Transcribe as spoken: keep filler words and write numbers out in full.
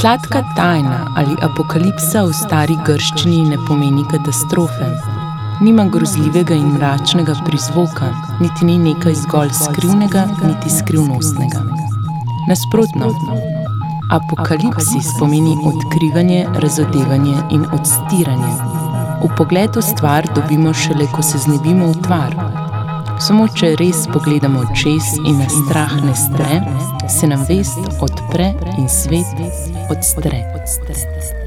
Sladka tajna ali apokalipsa v stari grščini ne pomeni katastrofe. Nima grozljivega in mračnega prizvoka, niti ni nekaj zgolj skrivnega, niti skrivnostnega. Nasprotno, apokalipsis pomeni odkrivanje, razodevanje in odstiranje. Vpogled v stvar dobimo šele, ko se znebimo v tvar. Samo če res pogledamo čez in nas strah ne stre, se nam vest odpre in svet odstre.